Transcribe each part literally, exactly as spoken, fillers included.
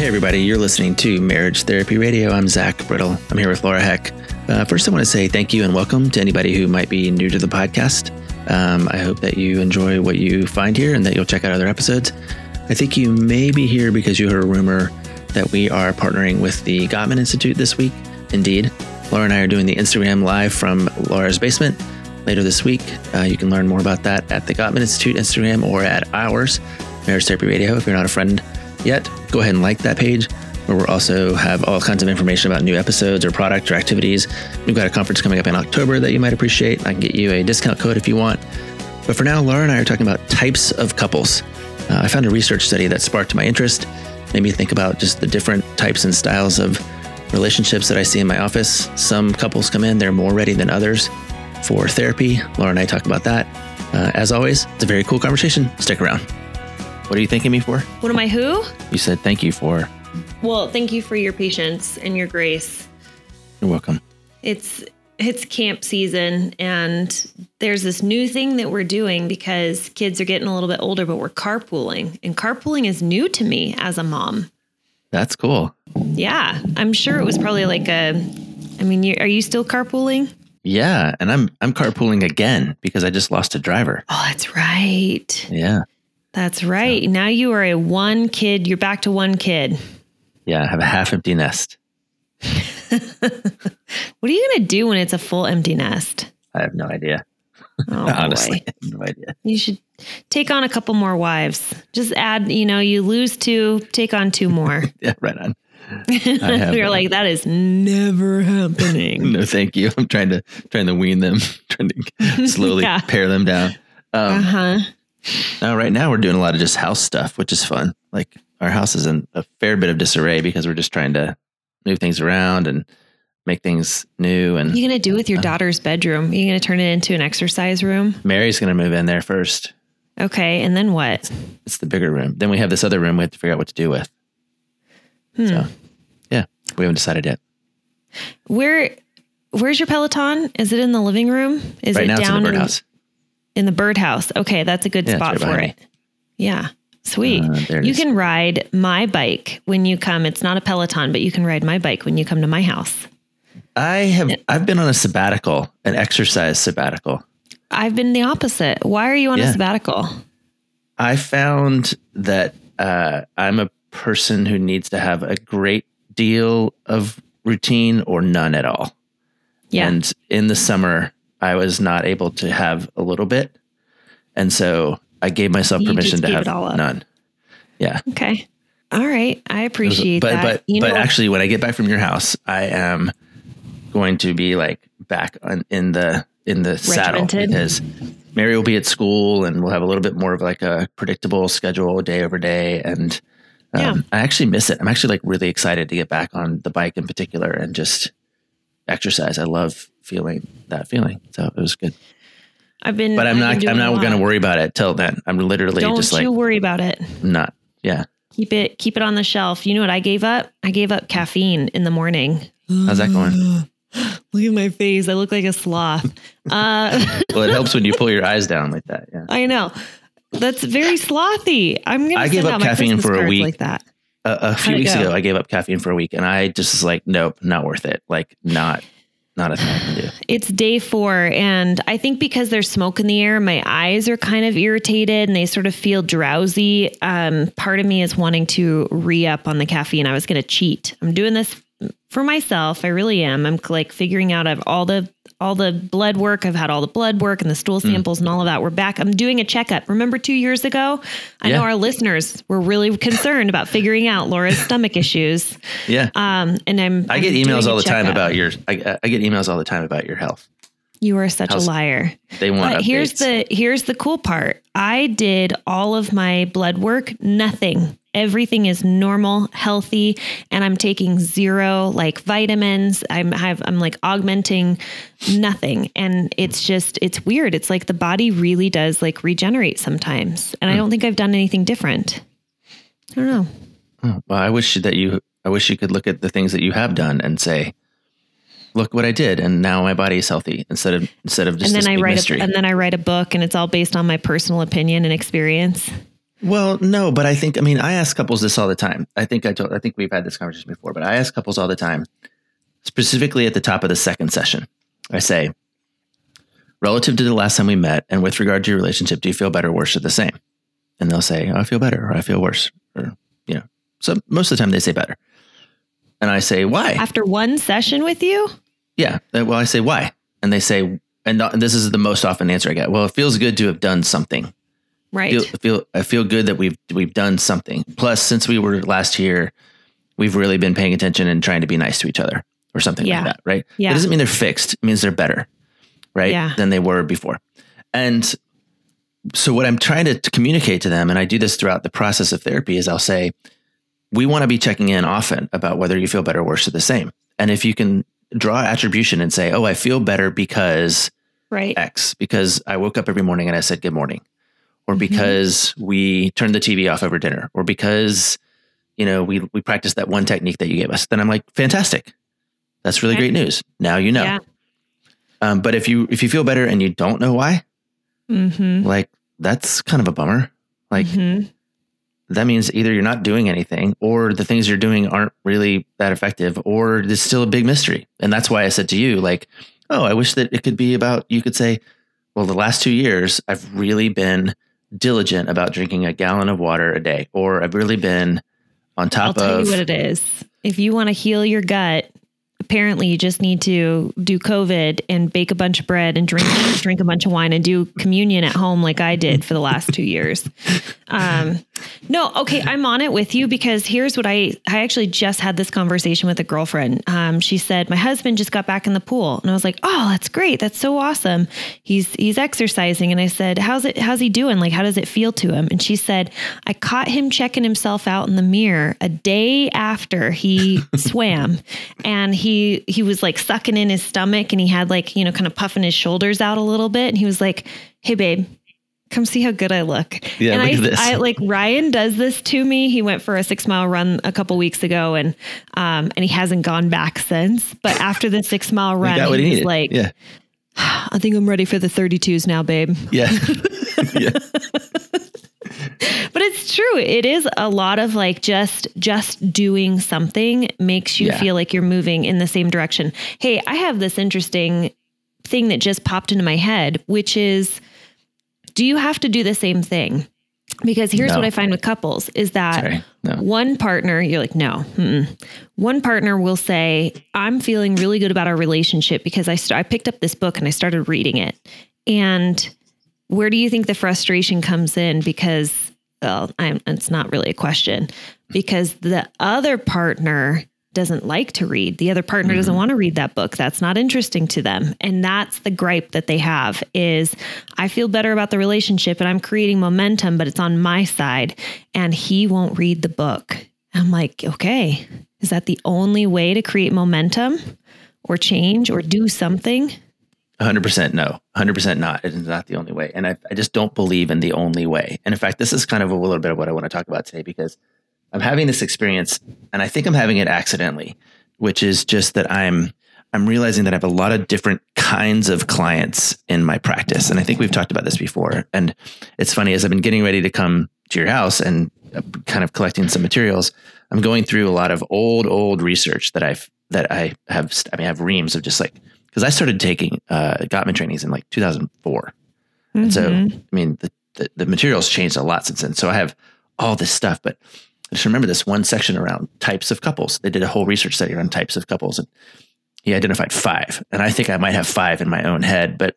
Hey everybody, you're listening to Marriage Therapy Radio. I'm Zach Brittle. I'm here with Laura Heck. Uh, first, I want to say thank you and welcome to anybody who might be new to the podcast. Um, I hope that you enjoy what you find here and that you'll check out other episodes. I think you may be here because you heard a rumor that we are partnering with the Gottman Institute this week. Indeed, Laura and I are doing the Instagram live from Laura's basement later this week. Uh, you can learn more about that at the Gottman Institute Instagram or at ours, Marriage Therapy Radio. If you're not a friend yet, go ahead and like that page, where we'll also have all kinds of information about new episodes or product or activities. We've got a conference coming up in October that you might appreciate. I can get you a discount code if you want. But for now, Laura and I are talking about types of couples. Uh, I found a research study that sparked my interest, made me think about just the different types and styles of relationships that I see in my office. Some couples come in, they're more ready than others for therapy. Laura and I talk about that. Uh, as always, it's a very cool conversation. Stick around. What are you thanking me for? What am I who? You said thank you for. Well, thank you for your patience and your grace. You're welcome. It's it's camp season, and there's this new thing that we're doing because kids are getting a little bit older, but we're carpooling. And carpooling is new to me as a mom. That's cool. Yeah. I'm sure it was probably like a, I mean, you, are you still carpooling? Yeah. And I'm I'm carpooling again because I just lost a driver. Oh, that's right. Yeah. That's right. So, now you are a one kid. You're back to one kid. Yeah. I have a half empty nest. What are you going to do when it's a full empty nest? I have no idea. Oh, Honestly, boy. I have no idea. You should take on a couple more wives. Just add, you know, you lose two, take on two more. Yeah, right on. You're like, that is never happening. No, thank you. I'm trying to trying to wean them, trying to slowly Yeah. pare them down. Um, uh-huh. Now, right now, we're doing a lot of just house stuff, which is fun. Like our house is in a fair bit of disarray because we're just trying to move things around and make things new. And what are you going to do with your uh, daughter's bedroom? Are you going to turn it into an exercise room? Mary's going to move in there first. Okay. And then what? It's the bigger room. Then we have this other room we have to figure out what to do with. Hmm. So, yeah, we haven't decided yet. Where, where's your Peloton? Is it in the living room? Is right it now down it's in the birdhouse. In, in the birdhouse? Okay. That's a good Yeah, spot right for behind it. Yeah. Sweet. Uh, there it you is. can ride my bike when you come. It's not a Peloton, but you can ride my bike when you come to my house. I have, I've been on a sabbatical, an exercise sabbatical. I've been the opposite. Why are you on Yeah. a sabbatical? I found that uh, I'm a person who needs to have a great deal of routine or none at all. Yeah. And in the summer, I was not able to have a little bit. And so I gave myself You permission just to gave have it all up. none. Yeah. Okay. All right. I appreciate but, that. But, you but know, actually, when I get back from your house, I am going to be like back on, in the in the saddle Regimented? because Mary will be at school and we'll have a little bit more of like a predictable schedule day over day. And um, Yeah. I actually miss it. I'm actually like really excited to get back on the bike in particular and just exercise. I love feeling that feeling. So it was good. I've been, But I'm I've not, been I'm doing a not going to lot. worry about it till then. I'm literally Don't just like, you worry about it. not, yeah. Keep it, keep it on the shelf. You know what I gave up? I gave up caffeine in the morning. How's that going? Look at my face. I look like a sloth. Uh, Well, it helps when you pull your eyes down like that. Yeah. I know. That's very slothy. I'm going to I send gave out up my caffeine Christmas for a cards week. like that. A, a few How'd it weeks go? ago, I gave up caffeine for a week and I just was like, nope, not worth it. Like not, not a thing I can do. It's day four. And I think because there's smoke in the air, my eyes are kind of irritated and they sort of feel drowsy. Um, part of me is wanting to re-up on the caffeine. I was going to cheat. I'm doing this for myself. I really am. I'm like figuring out I've all the, all the blood work. I've had all the blood work and the stool samples and all of that. We're back. I'm doing a checkup. Remember two years ago? I Yeah. know our listeners were really concerned about figuring out Laura's stomach issues. Yeah. Um, and I'm, I get I'm emails doing a all the time checkup. about your, I, I get emails all the time about your health. You are such How's- a liar. They want But updates. here's the here's the cool part. I did all of my blood work, nothing. Everything is normal, healthy, and I'm taking zero like vitamins. I'm have I'm like augmenting nothing. And it's just it's weird. It's like the body really does like regenerate sometimes. And I don't think I've done anything different. I don't know. Oh, well, I wish that you, I wish you could look at the things that you have done and say, look what I did. And now my body is healthy instead of, instead of just And this then I big write mystery. a, and then I write a book and it's all based on my personal opinion and experience. Well, no, but I think, I mean, I ask couples this all the time. I think I told, I think we've had this conversation before, but I ask couples all the time, specifically at the top of the second session. I say, relative to the last time we met and with regard to your relationship, do you feel better, worse, or the same? And they'll say, oh, I feel better, or I feel worse, or, you know, so most of the time they say better. And I say, why? After one session with you? Yeah. Well, I say, why? And they say, and this is the most often answer I get. Well, it feels good to have done something. Right. I feel, feel, I feel good that we've, we've done something. Plus, since we were last here, we've really been paying attention and trying to be nice to each other or something yeah. like that. Right. Yeah. It doesn't mean they're fixed. It means they're better. Right. Yeah. Than they were before. And so what I'm trying to, to communicate to them, and I do this throughout the process of therapy, is I'll say, we want to be checking in often about whether you feel better, worse, or the same. And if you can draw attribution and say, oh, I feel better because right. X, because I woke up every morning and I said, good morning. Or because mm-hmm. we turned the T V off over dinner, or because, you know, we, we practiced that one technique that you gave us. Then I'm like, fantastic. That's really okay. great news. Now, you know, yeah. um, but if you, if you feel better and you don't know why, mm-hmm. like, that's kind of a bummer. Like mm-hmm. that means either you're not doing anything, or the things you're doing aren't really that effective, or it's still a big mystery. And that's why I said to you, like, oh, I wish that it could be about, you could say, well, the last two years, I've really been diligent about drinking a gallon of water a day, or I've really been on top I'll tell of you what it is. If you want to heal your gut, apparently you just need to do COVID and bake a bunch of bread and drink, drink a bunch of wine and do communion at home like I did for the last two years. Um, no, okay. I'm on it with you, because here's what I, I actually just had this conversation with a girlfriend. Um, she said, my husband just got back in the pool, and I was like, oh, that's great. That's so awesome. He's, he's exercising. And I said, how's it, how's he doing? Like, how does it feel to him? And she said, I caught him checking himself out in the mirror a day after he swam, and he, he was like sucking in his stomach, and he had like, you know, kind of puffing his shoulders out a little bit. And he was like, hey babe, come see how good I look. Yeah, and look I, at this. I like Ryan does this to me. He went for a six mile run a couple weeks ago, and um, and he hasn't gone back since. But after the six mile run, he, he was needed. like, yeah. I think I'm ready for the thirty-twos now, babe. Yeah. yeah. But it's true. It is a lot of like just just doing something makes you yeah. feel like you're moving in the same direction. Hey, I have this interesting thing that just popped into my head, which is, do you have to do the same thing? Because here's no. what I find with couples is that no. one partner, you're like, no, mm-mm. one partner will say, I'm feeling really good about our relationship because I, st- I picked up this book and I started reading it. And where do you think the frustration comes in? Because, well, I'm, it's not really a question, because the other partner doesn't like to read. The other partner mm-hmm. doesn't want to read that book. That's not interesting to them. And that's the gripe that they have is, I feel better about the relationship and I'm creating momentum, but it's on my side and he won't read the book. I'm like, okay, is that the only way to create momentum or change or do something? one hundred percent no, one hundred percent not. It is not the only way. And I, I just don't believe in the only way. And in fact, this is kind of a little bit of what I want to talk about today, because I'm having this experience, and I think I'm having it accidentally, which is just that I'm I'm realizing that I have a lot of different kinds of clients in my practice. And I think we've talked about this before. And it's funny, as I've been getting ready to come to your house and kind of collecting some materials, I'm going through a lot of old, old research that I've that I have. I mean, I have reams of just like, because I started taking uh, Gottman trainings in like two thousand four. Mm-hmm. And so, I mean, the, the, the materials changed a lot since then. So I have all this stuff, but I just remember this one section around types of couples. They did a whole research study around types of couples, and he identified five. And I think I might have five in my own head, but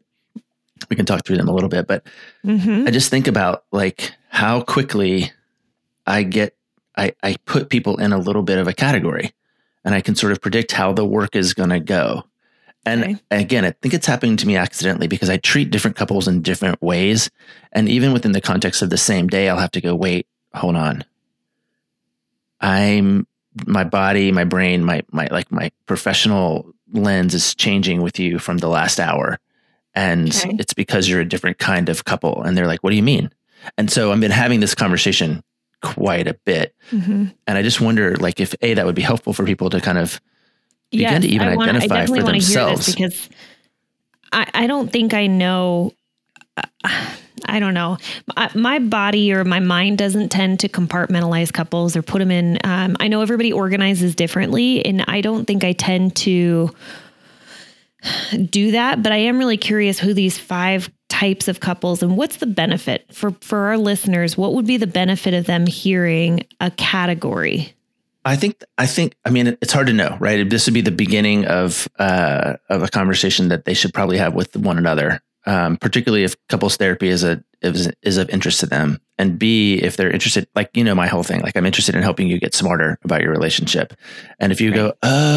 we can talk through them a little bit. But mm-hmm. I just think about like how quickly I get, I, I put people in a little bit of a category, and I can sort of predict how the work is going to go. And okay. again, I think it's happening to me accidentally because I treat different couples in different ways. And even within the context of the same day, I'll have to go, wait, hold on. I'm my body, my brain, my, my, like my professional lens is changing with you from the last hour. And okay. it's because you're a different kind of couple. And they're like, what do you mean? And so I've been having this conversation quite a bit. Mm-hmm. And I just wonder like if A, that would be helpful for people to kind of begin yes, to even I wanna, identify I definitely for want themselves. To hear this because I, I don't think I know I don't know. My body or my mind doesn't tend to compartmentalize couples or put them in. Um, I know everybody organizes differently, and I don't think I tend to do that, but I am really curious who these five types of couples and what's the benefit for, for our listeners. What would be the benefit of them hearing a category? I think, I think, I mean, it's hard to know, right? This would be the beginning of, uh, of a conversation that they should probably have with one another. Um, particularly if couples therapy is a is, is of interest to them, and B, if they're interested, like, you know, my whole thing, like I'm interested in helping you get smarter about your relationship. And if you right. go,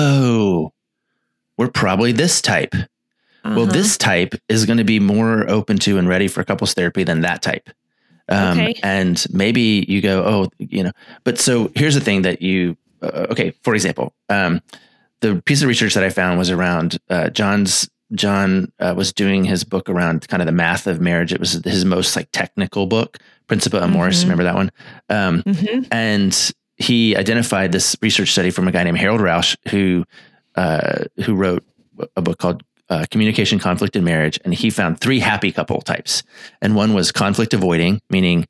oh, we're probably this type. Uh-huh. Well, this type is going to be more open to and ready for couples therapy than that type. Um, okay. And maybe you go, oh, you know, but so here's the thing that you, uh, okay, for example, um, the piece of research that I found was around uh, John's John uh, was doing his book around kind of the math of marriage. It was his most like technical book, Principia Amoris. Mm-hmm. Remember that one? Um, mm-hmm. And he identified this research study from a guy named Harold Rausch, who uh, who wrote a book called uh, Communication, Conflict, and Marriage. And he found three happy couple types. And one was conflict avoiding, meaning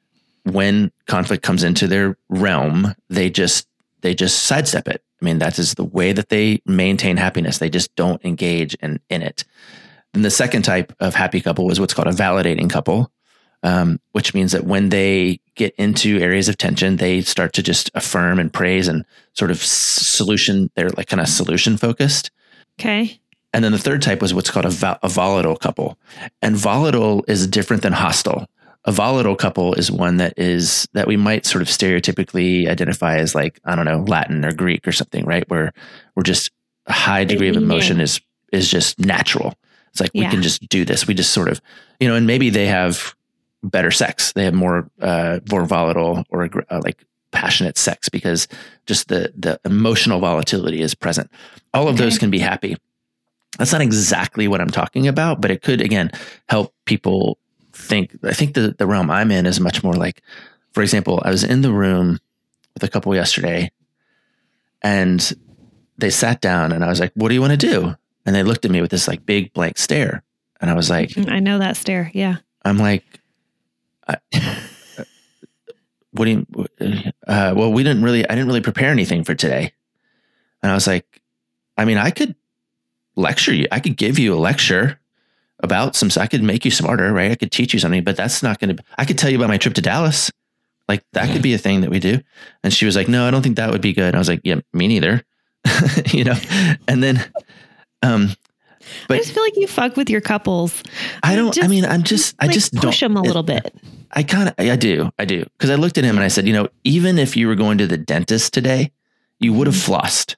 when conflict comes into their realm, they just they just sidestep it. I mean, that is the way that they maintain happiness. They just don't engage in, in it. And the second type of happy couple was what's called a validating couple, um, which means that when they get into areas of tension, they start to just affirm and praise and sort of solution. They're like kind of solution focused. Okay. And then the third type was what's called a, vo- a volatile couple. And volatile is different than hostile. A volatile couple is one that is that we might sort of stereotypically identify as like, I don't know, Latin or Greek or something, right? Where we're just a high degree of emotion is, is just natural. It's like, yeah. we can just do this. We just sort of, you know, and maybe they have better sex. They have more, uh, more volatile or uh, like passionate sex because just the, the emotional volatility is present. All of okay. those can be happy. That's not exactly what I'm talking about, but it could, again, help people think. I think the, the realm I'm in is much more like, for example, I was in the room with a couple yesterday and they sat down and I was like, what do you want to do? And they looked at me with this like big blank stare. And I was like, I know that stare. Yeah. I'm like, I, what do you, uh, well, we didn't really, I didn't really prepare anything for today. And I was like, I mean, I could lecture you. I could give you a lecture about some, I could make you smarter, right? I could teach you something, but that's not going to, I could tell you about my trip to Dallas. Like that could be a thing that we do. And she was like, no, I don't think that would be good. And I was like, yeah, me neither. You know? And then, um, but I just feel like you fuck with your couples. I don't, just, I mean, I'm just, like I just push don't, them a little bit. I kind of, I do, I do. Cause I looked at him and I said, you know, even if you were going to the dentist today, you would have flossed.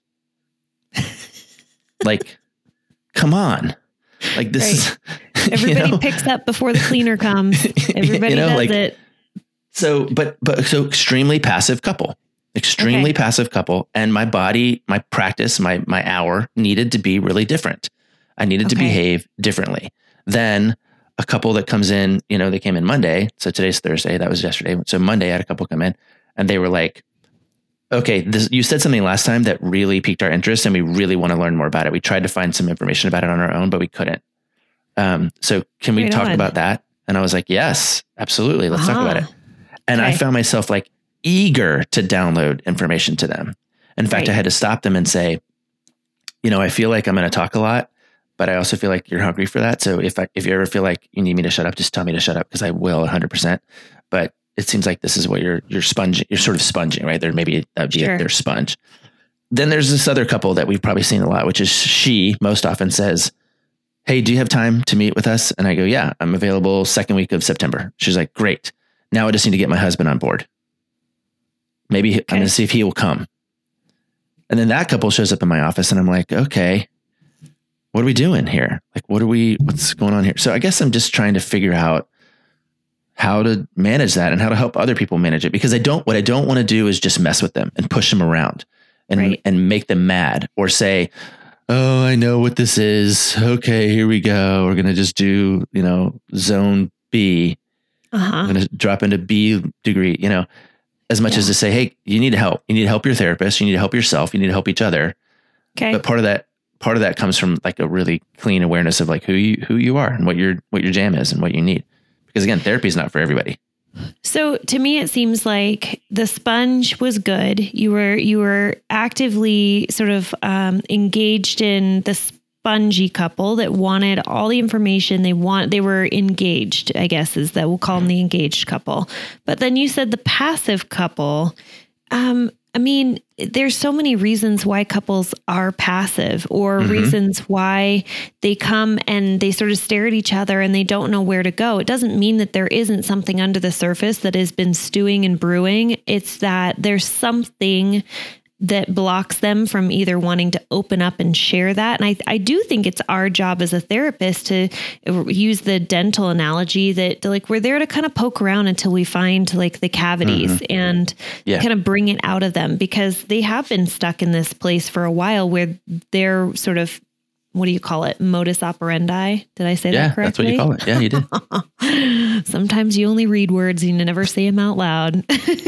Like, come on. Like this right. is, everybody know? picks up before the cleaner comes. Everybody you know, does like, it. So, but, but so extremely passive couple, extremely okay. passive couple. And my body, my practice, my, my hour needed to be really different. I needed okay. to behave differently than a couple that comes in, you know, they came in Monday. So today's Thursday. That was yesterday. So Monday I had a couple come in and they were like, okay, this, you said something last time that really piqued our interest and we really want to learn more about it. We tried to find some information about it on our own, but we couldn't. Um, so can we right talk on. about that? And I was like, yes, absolutely. Let's uh-huh. talk about it. And okay. I found myself like eager to download information to them. In fact, right. I had to stop them and say, you know, I feel like I'm going to talk a lot, but I also feel like you're hungry for that. So if I, if you ever feel like you need me to shut up, just tell me to shut up because I will one hundred percent. But it seems like this is what you're, you're sponging, you're sort of sponging, right? There maybe that would be sure. their sponge. Then there's this other couple that we've probably seen a lot, which is she most often says, hey, do you have time to meet with us? And I go, yeah, I'm available second week of September. She's like, great. Now I just need to get my husband on board. Maybe okay. I'm going to see if he will come. And then that couple shows up in my office and I'm like, okay, what are we doing here? Like, what are we, what's going on here? So I guess I'm just trying to figure out how to manage that and how to help other people manage it. Because I don't, what I don't want to do is just mess with them and push them around and, right. and make them mad or say, oh, I know what this is. Okay, here we go. We're going to just do, you know, zone B. Uh-huh. I'm going to drop into B degree, you know, as much yeah. as to say, hey, you need help. You need to help your therapist. You need to help yourself. You need to help each other. Okay. But part of that, part of that comes from like a really clean awareness of like who you, who you are and what your, what your jam is and what you need. Because again, therapy is not for everybody. So to me, it seems like the sponge was good. You were, you were actively sort of um, engaged in the spongy couple that wanted all the information they want. They were engaged, I guess, is that we'll call them the engaged couple. But then you said the passive couple. Um, I mean, there's so many reasons why couples are passive or mm-hmm. reasons why they come and they sort of stare at each other and they don't know where to go. It doesn't mean that there isn't something under the surface that has been stewing and brewing. It's that there's something that blocks them from either wanting to open up and share that. And I, I do think it's our job as a therapist to use the dental analogy that like, we're there to kind of poke around until we find like the cavities mm-hmm. and yeah. kind of bring it out of them, because they have been stuck in this place for a while where they're sort of, what do you call it? Modus operandi. Did I say yeah, that correctly? Yeah, that's what you call it. Yeah, you did. Sometimes you only read words and you never say them out loud.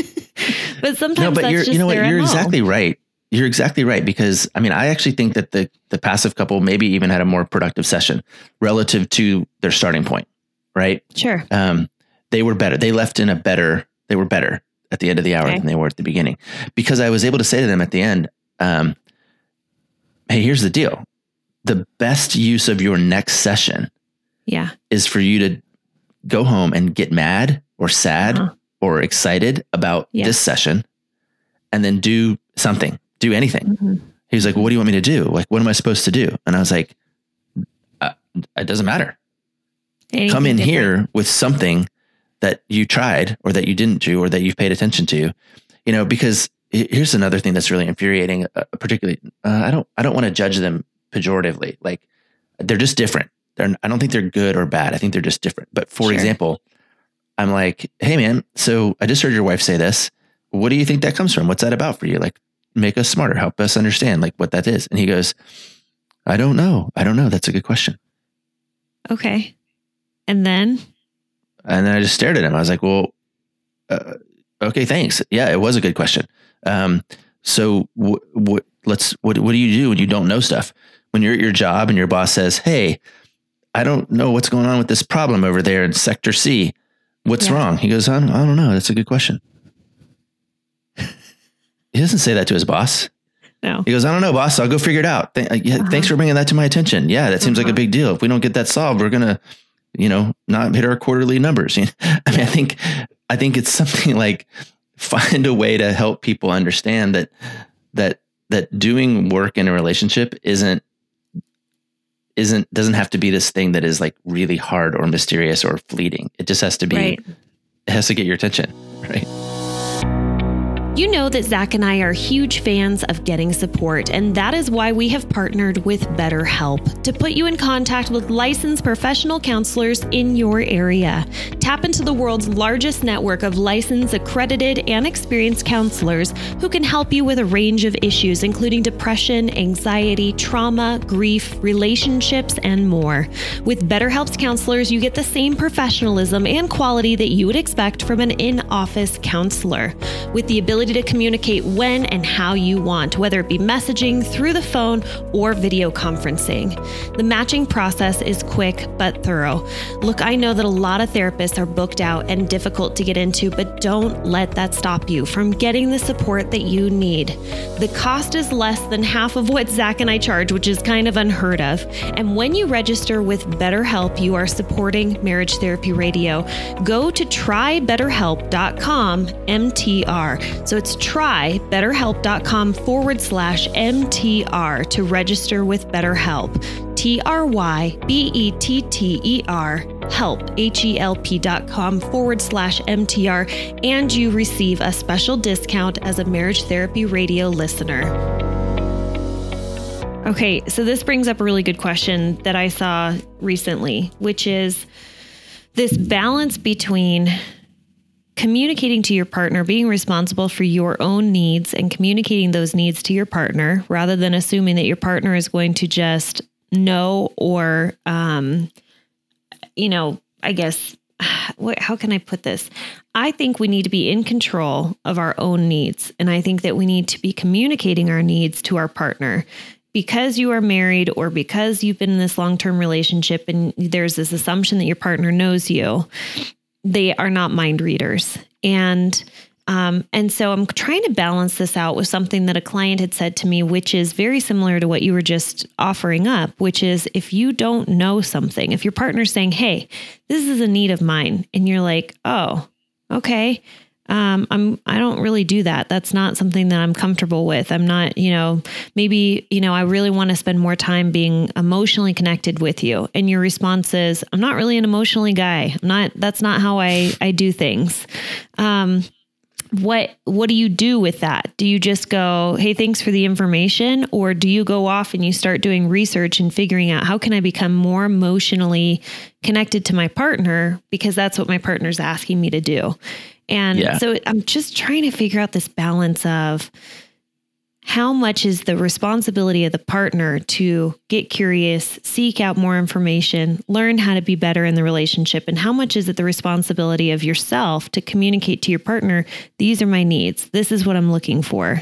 But sometimes no, but that's you're, just you know what? their You're M O. exactly right. You're exactly right. Because I mean, I actually think that the, the passive couple maybe even had a more productive session relative to their starting point. Right. Sure. Um, they were better. They left in a better, they were better at the end of the hour okay. than they were at the beginning, because I was able to say to them at the end, um, hey, here's the deal. The best use of your next session yeah. is for you to go home and get mad or sad uh-huh. or excited about yeah. this session, and then do something, do anything. Mm-hmm. He was like, well, what do you want me to do? Like, what am I supposed to do? And I was like, uh, it doesn't matter. Anything Come in different. Here with something that you tried or that you didn't do or that you've paid attention to, you know, because here's another thing that's really infuriating, uh, particularly, uh, I don't, I don't want to judge them pejoratively. Like, they're just different. They're, I don't think they're good or bad. I think they're just different. But for sure. example, I'm like, hey man, so I just heard your wife say this. What do you think that comes from? What's that about for you? Like, make us smarter, help us understand like what that is. And he goes, I don't know. I don't know. That's a good question. Okay. And then? And then I just stared at him. I was like, well, uh, okay, thanks. Yeah, it was a good question. Um, so what, what, let's, what, what do you do when you don't know stuff? When you're at your job and your boss says, hey, I don't know what's going on with this problem over there in sector C. What's yeah. wrong? He goes, I don't, I don't know. That's a good question. He doesn't say that to his boss. No. He goes, I don't know, boss. I'll go figure it out. Th- yeah, uh-huh. Thanks for bringing that to my attention. Yeah, that seems uh-huh. like a big deal. If we don't get that solved, we're going to, you know, not hit our quarterly numbers. I mean, I think, I think it's something like find a way to help people understand that, that, that doing work in a relationship isn't, isn't, doesn't have to be this thing that is like really hard or mysterious or fleeting. It just has to be, right. it has to get your attention. Right. You know that Zach and I are huge fans of getting support, and that is why we have partnered with BetterHelp to put you in contact with licensed professional counselors in your area. Tap into the world's largest network of licensed, accredited, and experienced counselors who can help you with a range of issues, including depression, anxiety, trauma, grief, relationships, and more. With BetterHelp's counselors, you get the same professionalism and quality that you would expect from an in-office counselor, with the ability to communicate when and how you want, whether it be messaging, through the phone, or video conferencing. The matching process is quick but thorough. Look, I know that a lot of therapists are booked out and difficult to get into, but don't let that stop you from getting the support that you need. The cost is less than half of what Zach and I charge, which is kind of unheard of. And when you register with BetterHelp, you are supporting Marriage Therapy Radio. Go to try better help dot com M T R. So it's trybetterhelp.com forward slash MTR to register with BetterHelp. T R Y B E T T E R help, H E L P dot com forward slash M T R, and you receive a special discount as a Marriage Therapy Radio listener. Okay, so this brings up a really good question that I saw recently, which is this balance between communicating to your partner, being responsible for your own needs and communicating those needs to your partner rather than assuming that your partner is going to just know or, um, you know, I guess, what, how can I put this? I think we need to be in control of our own needs. And I think that we need to be communicating our needs to our partner, because you are married or because you've been in this long-term relationship and there's this assumption that your partner knows you, they are not mind readers. And Um, and so I'm trying to balance this out with something that a client had said to me, which is very similar to what you were just offering up, which is if you don't know something, if your partner's saying, hey, this is a need of mine, and you're like, oh, okay. Um, I'm, I don't really do that. That's not something that I'm comfortable with. I'm not, you know, maybe, you know, I really want to spend more time being emotionally connected with you. And your response is, I'm not really an emotionally guy. I'm not, that's not how I, I do things. Um, What what do you do with that? Do you just go, hey, thanks for the information? Or do you go off and you start doing research and figuring out how can I become more emotionally connected to my partner? Because that's what my partner's asking me to do. And yeah. so I'm just trying to figure out this balance of how much is the responsibility of the partner to get curious, seek out more information, learn how to be better in the relationship, and how much is it the responsibility of yourself to communicate to your partner, these are my needs. This is what I'm looking for.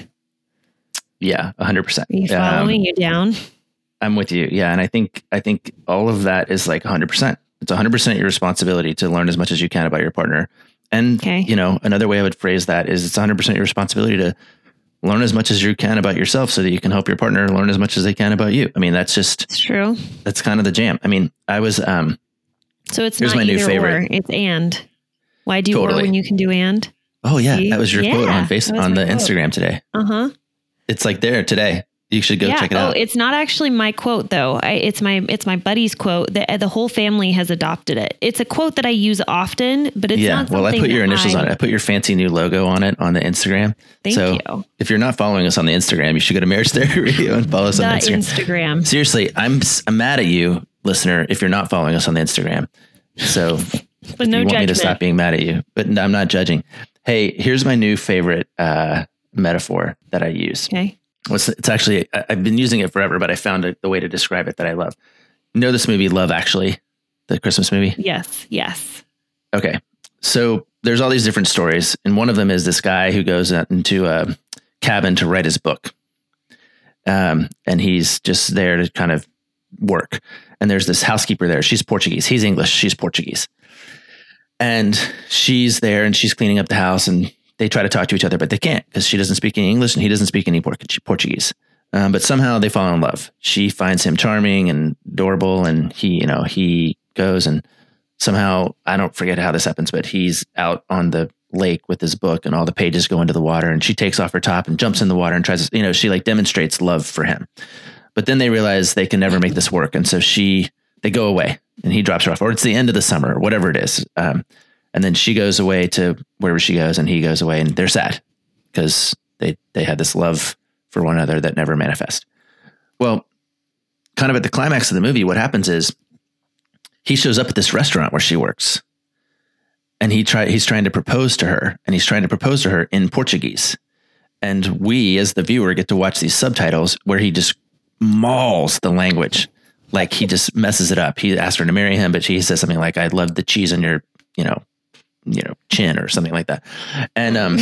Yeah, one hundred percent. Are you following um, you down? I'm with you. Yeah. And I think, I think all of that is like one hundred percent. It's one hundred percent your responsibility to learn as much as you can about your partner. And, okay. you know, another way I would phrase that is it's one hundred percent your responsibility to learn as much as you can about yourself so that you can help your partner learn as much as they can about you. I mean, that's just, it's true. That's kind of the jam. I mean, I was, um, so it's not my either new favorite. Or, it's and. Why do totally. Or when you can do and? Oh yeah. See? That was your yeah, quote on Facebook, on the quote. Instagram today. Uh-huh. It's like there today. You should go yeah. check it oh, out. It's not actually my quote though. I, it's my, it's my buddy's quote. The, the whole family has adopted it. It's a quote that I use often, but it's yeah. not Well, I put your initials I, on it. I put your fancy new logo on it on the Instagram. Thank so you. If you're not following us on the Instagram, you should go to Marriage Therapy Radio and follow us the on Instagram. Instagram. Seriously, I'm I'm mad at you, listener, if you're not following us on the Instagram. So but no you want judgment. me to stop being mad at you, but I'm not judging. Hey, here's my new favorite uh, metaphor that I use. Okay. It's, it's actually, I've been using it forever, but I found a, the way to describe it that I love. You know this movie, Love Actually, the Christmas movie? Yes, yes. Okay. So there's all these different stories. And one of them is this guy who goes into a cabin to write his book. Um, and he's just there to kind of work. And there's this housekeeper there. She's Portuguese. He's English. She's Portuguese. And she's there and she's cleaning up the house and they try to talk to each other, but they can't because she doesn't speak any English and he doesn't speak any Portuguese. Um, but somehow they fall in love. She finds him charming and adorable, and he, you know, he goes and somehow, I don't forget how this happens, but he's out on the lake with his book and all the pages go into the water and she takes off her top and jumps in the water and tries to, you know, she like demonstrates love for him. But then they realize they can never make this work. And so she, they go away and he drops her off, or it's the end of the summer or whatever it is. Um, And then she goes away to wherever she goes and he goes away and they're sad because they, they had this love for one another that never manifest. Well, kind of at the climax of the movie, what happens is he shows up at this restaurant where she works and he try, he's trying to propose to her and he's trying to propose to her in Portuguese. And we, as the viewer, get to watch these subtitles where he just mauls the language. Like he just messes it up. He asked her to marry him, but she says something like, I'd love the cheese on your, you know, you know, chin or something like that. And, um,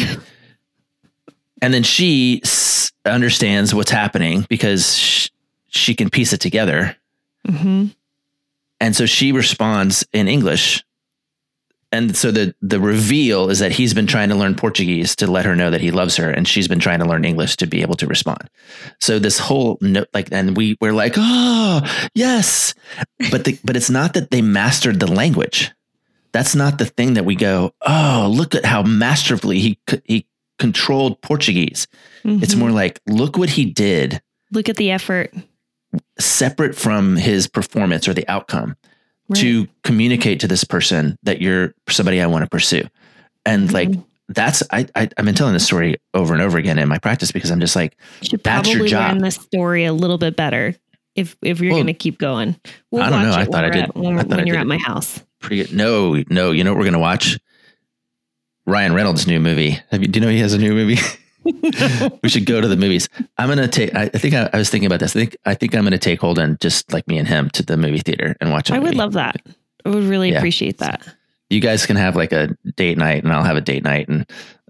and then she s- understands what's happening because sh- she can piece it together. Mm-hmm. And so she responds in English. And so the, the reveal is that he's been trying to learn Portuguese to let her know that he loves her. And she's been trying to learn English to be able to respond. So this whole note, like, and we we're like, oh yes, but the, but it's not that they mastered the language. That's not the thing that we go, oh, look at how masterfully he he controlled Portuguese. Mm-hmm. It's more like, look what he did. Look at the effort. Separate from his performance or the outcome, right, to communicate to this person that you're somebody I want to pursue. And mm-hmm. like, that's, I, I, I've been telling this story over and over again in my practice because I'm just like, you should that's probably your job. Learn this story a little bit better if, if you're well, going to keep going. We'll I don't know. I thought I did. At, when I thought when I you're did. at my house. Pretty good. No, no. You know what we're going to watch? Ryan Reynolds' new movie. Have you, do you know he has a new movie? We should go to the movies. I'm going to take, I, I think I, I was thinking about this. I think, I think I'm going to take Holden, just like me and him, to the movie theater and watch it. I would love that. I would really yeah. appreciate that. You guys can have like a date night and I'll have a date night and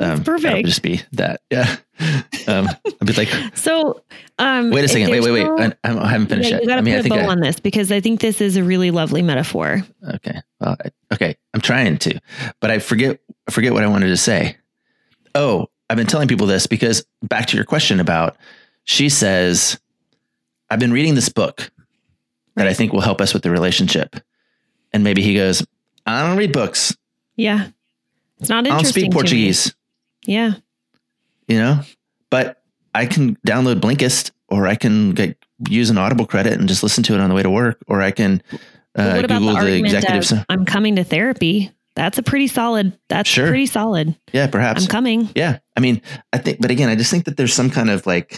Um, perfect. That'll just be that. Yeah. Um, I'll be like, so, um, wait a second. Wait, wait, wait. No, I, I haven't finished yeah, yet. You got to I mean, put I a think bow I, on this because I think this is a really lovely metaphor. Okay. Well, I, okay. I'm trying to, but I forget, I forget what I wanted to say. Oh, I've been telling people this because back to your question about, she says, I've been reading this book that I think will help us with the relationship. And maybe he goes, I don't read books. Yeah. It's not interesting. I don't speak Portuguese. Yeah. You know, but I can download Blinkist, or I can get, use an Audible credit and just listen to it on the way to work. Or I can uh, what about Google the, the executive. Of, I'm coming to therapy. That's a pretty solid. That's Sure. pretty solid. Yeah, perhaps. I'm coming. Yeah. I mean, I think, but again, I just think that there's some kind of like,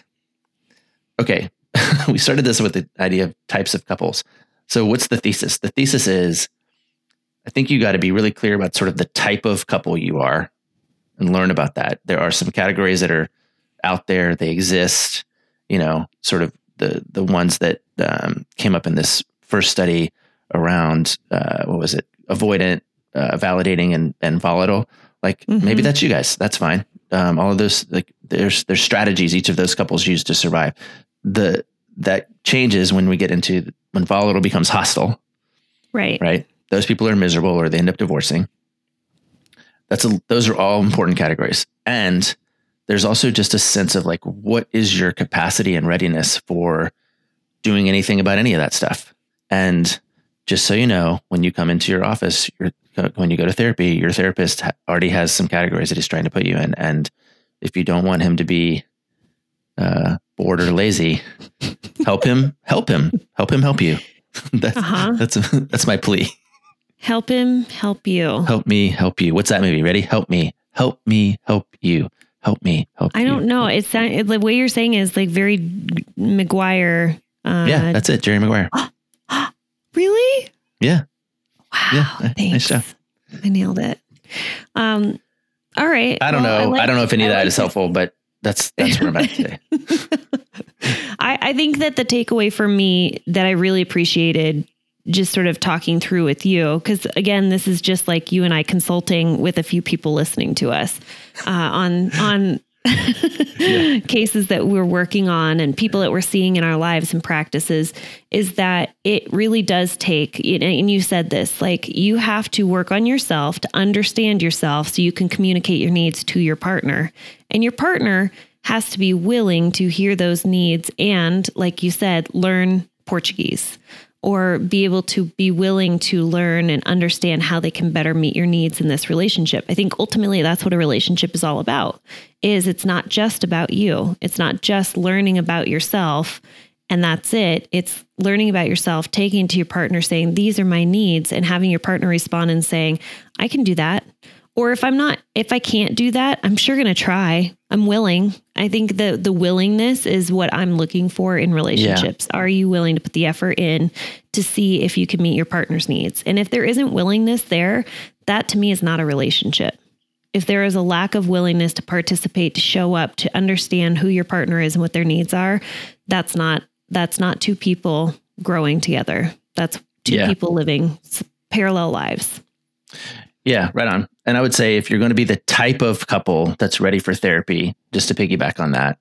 okay, we started this with the idea of types of couples. So what's the thesis? The thesis is, I think you got to be really clear about sort of the type of couple you are and learn about that. There are some categories that are out there. They exist, you know, sort of the, the ones that um, came up in this first study around, uh, what was it? Avoidant, uh, validating, and, and volatile. Like mm-hmm. maybe that's you guys. That's fine. Um, all of those, like there's, there's strategies each of those couples use to survive. The, that changes when we get into, when volatile becomes hostile. Right. Right. Those people are miserable or they end up divorcing. That's a, those are all important categories. And there's also just a sense of like, what is your capacity and readiness for doing anything about any of that stuff? And just so you know, when you come into your office, you're, when you go to therapy, your therapist ha- already has some categories that he's trying to put you in. And if you don't want him to be uh, bored or lazy, help him, help him, help him, help you. that's, uh-huh. that's, a, that's my plea. Help him, help you. Help me, help you. What's that movie? Ready? Help me, help me, help you. Help me, help I you. don't know. It's that, it, the way you're saying is like very Maguire. Uh, yeah, that's it. Jerry Maguire. Really? Yeah. Wow. Yeah. Thanks. Nice job. I nailed it. Um, all right. I don't well, know. I, like, I don't know if any of that like is helpful, but that's, that's where I'm at today. I, I think that the takeaway for me that I really appreciated just sort of talking through with you, because again, this is just like you and I consulting with a few people listening to us uh, on, on yeah. cases that we're working on and people that we're seeing in our lives and practices, is that it really does take, and you said this, like you have to work on yourself to understand yourself so you can communicate your needs to your partner, and your partner has to be willing to hear those needs and, like you said, learn Portuguese, or be able to be willing to learn and understand how they can better meet your needs in this relationship. I think ultimately that's what a relationship is all about, is it's not just about you. It's not just learning about yourself and that's it. It's learning about yourself, taking it to your partner, saying, these are my needs, and having your partner respond and saying, I can do that. Or if I'm not, if I can't do that, I'm sure going to try. I'm willing. I think the the willingness is what I'm looking for in relationships. Yeah. Are you willing to put the effort in to see if you can meet your partner's needs? And if there isn't willingness there, that to me is not a relationship. If there is a lack of willingness to participate, to show up, to understand who your partner is and what their needs are, that's not, that's not two people growing together. That's two yeah. people living parallel lives. Yeah, right on. And I would say if you're going to be the type of couple that's ready for therapy, just to piggyback on that,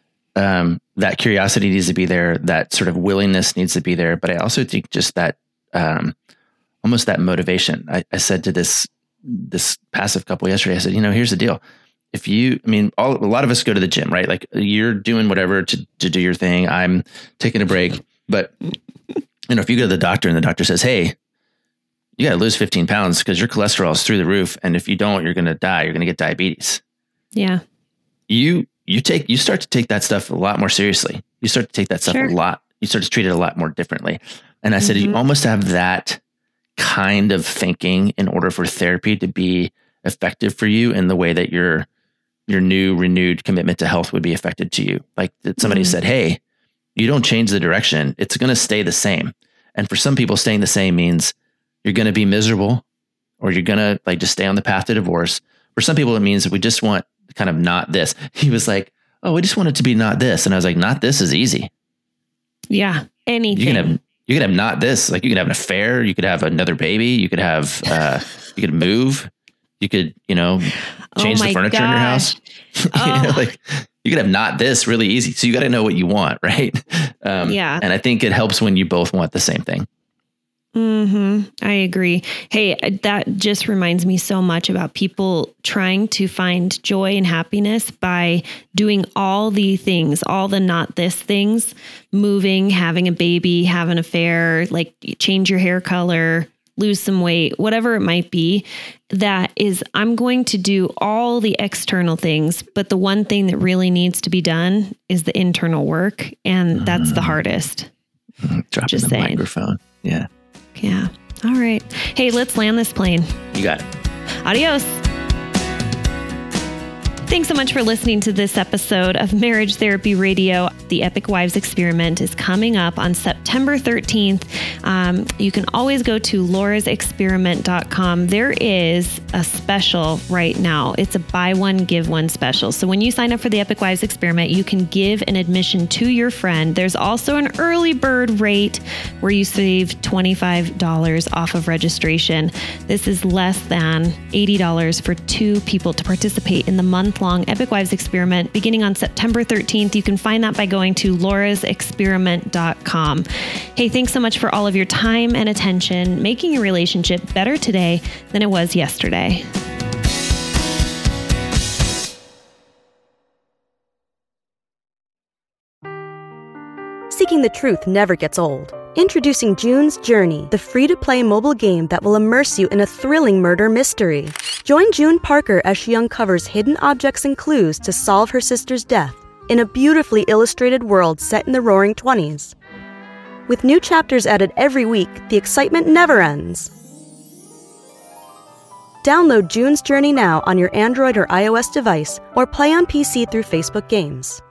um, that curiosity needs to be there. That sort of willingness needs to be there. But I also think just that, um, almost that motivation. I, I said to this, this passive couple yesterday, I said, you know, here's the deal. If you, I mean, all, a lot of us go to the gym, right? Like you're doing whatever to, to do your thing. I'm taking a break, but you know, if you go to the doctor and the doctor says, hey, you got to lose fifteen pounds because your cholesterol is through the roof. And if you don't, you're going to die. You're going to get diabetes. Yeah. You, you take, you start to take that stuff a lot more seriously. You start to take that stuff sure. a lot. You start to treat it a lot more differently. And I mm-hmm. said, you almost have that kind of thinking in order for therapy to be effective for you in the way that your, your new renewed commitment to health would be affected to you. Like that somebody mm-hmm. said, hey, you don't change the direction. It's going to stay the same. And for some people, staying the same means you're going to be miserable, or you're going to like just stay on the path to divorce. For some people, it means we just want kind of not this. He was like, oh, we just want it to be not this. And I was like, not this is easy. Yeah. Anything. You can have, you can have not this, like you could have an affair. You could have another baby. You could have, uh, you could move, You could, you know, change oh the furniture gosh. in your house. Oh. you know, like you could have not this really easy. So you got to know what you want, right? Um, yeah. And I think it helps when you both want the same thing. Mm-hmm. I agree. Hey, that just reminds me so much about people trying to find joy and happiness by doing all the things, all the not this things, moving, having a baby, have an affair, like change your hair color, lose some weight, whatever it might be. That is, I'm going to do all the external things, but the one thing that really needs to be done is the internal work. And that's mm-hmm. the hardest. Dropping just the saying. microphone. Yeah. Yeah. All right. Hey, let's land this plane. You got it. Adios. Thanks so much for listening to this episode of Marriage Therapy Radio. The Epic Wives Experiment is coming up on September thirteenth. Um, you can always go to laura's experiment dot com. There is a special right now. It's a buy one, give one special. So when you sign up for the Epic Wives Experiment, you can give an admission to your friend. There's also an early bird rate where you save twenty-five dollars off of registration. This is less than eighty dollars for two people to participate in the month long Epic Wives Experiment beginning on September thirteenth. You can find that by going to laura's experiment dot com. Hey, thanks so much for all of your time and attention, making your relationship better today than it was yesterday. Seeking the truth never gets old. Introducing June's Journey, the free-to-play mobile game that will immerse you in a thrilling murder mystery. Join June Parker as she uncovers hidden objects and clues to solve her sister's death in a beautifully illustrated world set in the Roaring Twenties. With new chapters added every week, the excitement never ends. Download June's Journey now on your Android or iOS device, or play on P C through Facebook Games.